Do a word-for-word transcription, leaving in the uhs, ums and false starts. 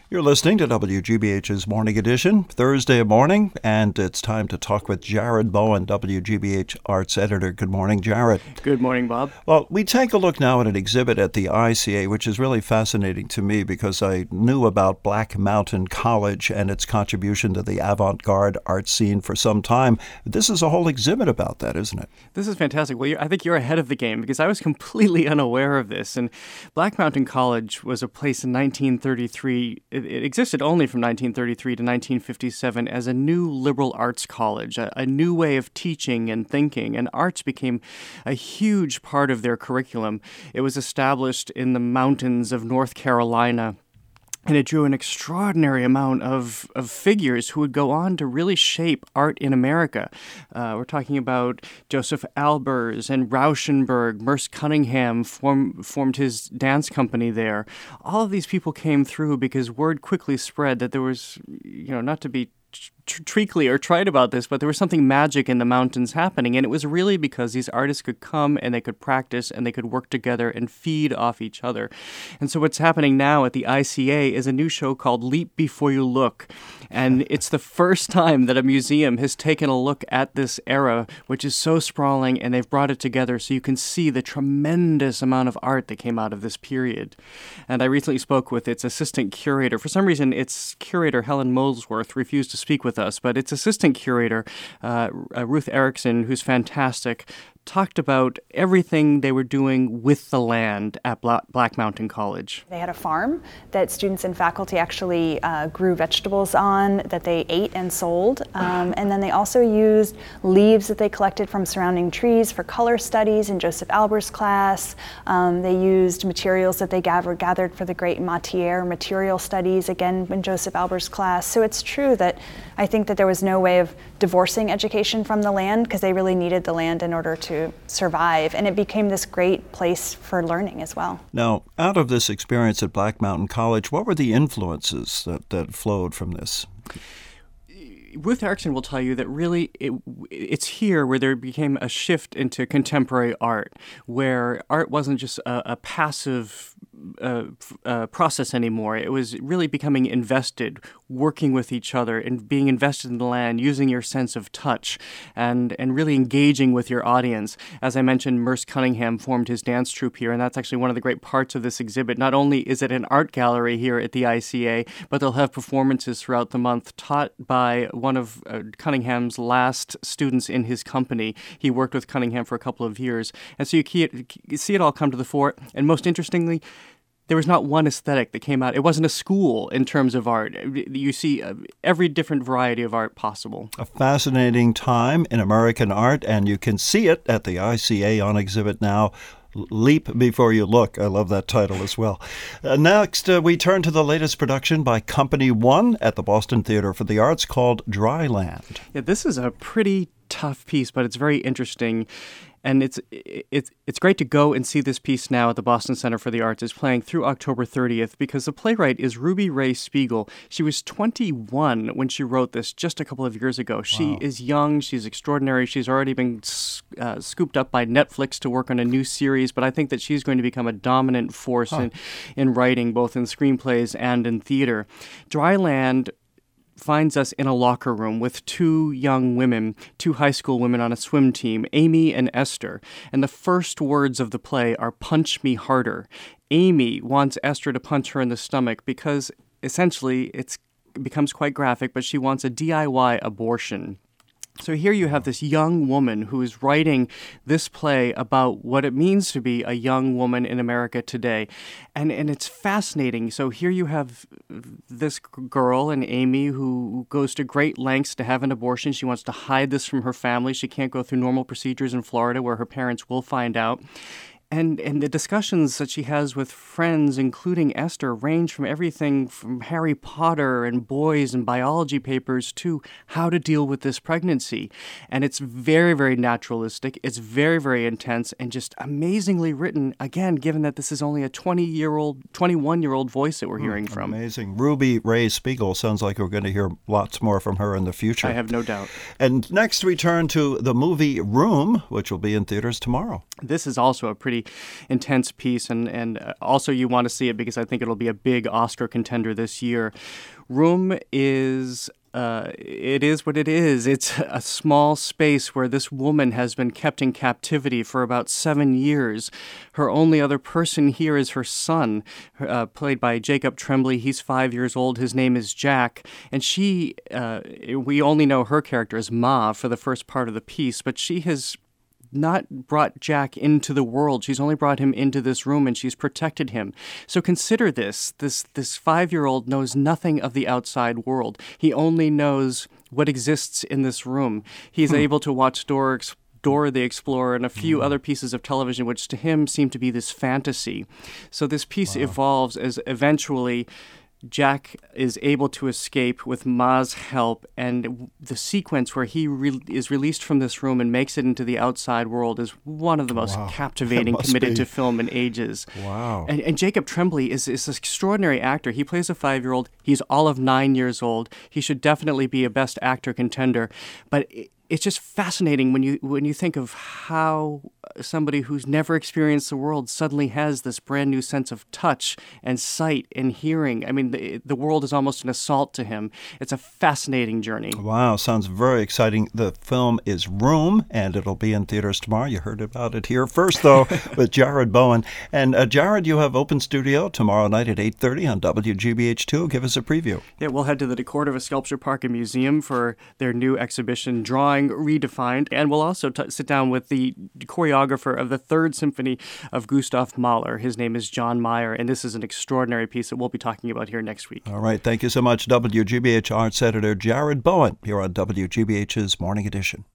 You're listening to W G B H's Morning Edition, Thursday morning, and it's time to talk with Jared Bowen, W G B H Arts Editor. Good morning, Jared. Good morning, Bob. Well, we take a look now at an exhibit at the I C A, which is really fascinating to me because I knew about Black Mountain College and its contribution to the avant-garde art scene for some time. This is a whole exhibit about that, isn't it? This is fantastic. Well, I think you're ahead of the game because I was completely unaware of this. And Black Mountain College was a place in nineteen thirty-three. It, it existed only from nineteen thirty-three to nineteen fifty-seven as a new liberal arts college, a, a new way of teaching and thinking. And arts became a huge part of their curriculum. It was established in the mountains of North Carolina. And it drew an extraordinary amount of, of figures who would go on to really shape art in America. Uh, we're talking about Joseph Albers and Rauschenberg. Merce Cunningham form, formed his dance company there. All of these people came through because word quickly spread that there was, you know, not to be treacly or trite about this, but there was something magic in the mountains happening, and it was really because these artists could come and they could practice and they could work together and feed off each other. And so what's happening now at the I C A is a new show called Leap Before You Look, and it's the first time that a museum has taken a look at this era, which is so sprawling, and they've brought it together so you can see the tremendous amount of art that came out of this period. And I recently spoke with its assistant curator. For some reason, its curator, Helen Molesworth, refused to speak with us, but its assistant curator, uh, Ruth Erickson, who's fantastic, talked about everything they were doing with the land at Black Mountain College. They had a farm that students and faculty actually uh, grew vegetables on that they ate and sold. Um, and then they also used leaves that they collected from surrounding trees for color studies in Joseph Albers' class. Um, they used materials that they gathered, gathered for the great Matiere material studies, again in Joseph Albers' class. So it's true that I think that there was no way of divorcing education from the land because they really needed the land in order to survive, and it became this great place for learning as well. Now, out of this experience at Black Mountain College, what were the influences that, that flowed from this? Ruth Erickson will tell you that really it, it's here where there became a shift into contemporary art, where art wasn't just a, a passive uh, uh, process anymore. It was really becoming invested, working with each other and being invested in the land, using your sense of touch and, and really engaging with your audience. As I mentioned, Merce Cunningham formed his dance troupe here, and that's actually one of the great parts of this exhibit. Not only is it an art gallery here at the I C A, but they'll have performances throughout the month taught by one of uh, Cunningham's last students in his company. He worked with Cunningham for a couple of years. And so you, key, you see it all come to the fore. And most interestingly, there was not one aesthetic that came out. It wasn't a school in terms of art. You see uh, every different variety of art possible. A fascinating time in American art, and you can see it at the I C A on exhibit now. Leap Before You Look. I love that title as well. Uh, next, uh, we turn to the latest production by Company One at the Boston Theater for the Arts called Dry Land. Yeah, this is a pretty tough piece, but it's very interesting. And it's it's it's great to go and see this piece now at the Boston Center for the Arts. It's playing through October thirtieth because the playwright is Ruby Ray Spiegel. She was twenty-one when she wrote this just a couple of years ago. She wow. is young. She's extraordinary. She's already been uh, scooped up by Netflix to work on a new series, but I think that she's going to become a dominant force huh. in, in writing, both in screenplays and in theater. Dry Land finds us in a locker room with two young women, two high school women on a swim team, Amy and Esther. And the first words of the play are, "Punch me harder." Amy wants Esther to punch her in the stomach because essentially it's, it becomes quite graphic, but she wants a D I Y abortion. So here you have this young woman who is writing this play about what it means to be a young woman in America today. And and it's fascinating. So here you have this girl and Amy who goes to great lengths to have an abortion. She wants to hide this from her family. She can't go through normal procedures in Florida where her parents will find out. And and the discussions that she has with friends, including Esther, range from everything from Harry Potter and boys and biology papers to how to deal with this pregnancy. And it's very, very naturalistic. It's very, very intense and just amazingly written, again, given that this is only a twenty-year-old, twenty-one-year-old voice that we're hearing from. Amazing. Ruby Ray Spiegel. Sounds like we're going to hear lots more from her in the future. I have no doubt. And next we turn to the movie Room, which will be in theaters tomorrow. This is also a pretty pretty intense piece, and, and also you want to see it because I think it'll be a big Oscar contender this year. Room is... Uh, it is what it is. It's a small space where this woman has been kept in captivity for about seven years. Her only other person here is her son, uh, played by Jacob Tremblay. He's five years old. His name is Jack. And she, uh, we only know her character as Ma for the first part of the piece, but she has not brought Jack into the world. She's only brought him into this room, and she's protected him. So consider this. This this five-year-old knows nothing of the outside world. He only knows what exists in this room. He's hmm. able to watch Dora, Dora the Explorer and a few mm. other pieces of television, which to him seem to be this fantasy. So this piece wow. evolves as eventually Jack is able to escape with Ma's help, and the sequence where he re- is released from this room and makes it into the outside world is one of the most wow. captivating, committed be. to film in ages. Wow. And, and Jacob Tremblay is, is an extraordinary actor. He plays a five-year-old. He's all of nine years old. He should definitely be a Best Actor contender. But it, it's just fascinating when you when you think of how somebody who's never experienced the world suddenly has this brand new sense of touch and sight and hearing. I mean, the, the world is almost an assault to him. It's a fascinating journey. Wow, sounds very exciting. The film is Room, and it'll be in theaters tomorrow. You heard about it here first, though, with Jared Bowen. And uh, Jared, you have Open Studio tomorrow night at eight thirty on W G B H two. Give us a preview. Yeah, we'll head to the DeCordova Sculpture Park and Museum for their new exhibition, Drawing Redefined, and we'll also t- sit down with the choreographer of the Third Symphony of Gustav Mahler. His name is John Mayer, and this is an extraordinary piece that we'll be talking about here next week. All right, thank you so much, W G B H Arts editor Jared Bowen, here on W G B H's Morning Edition.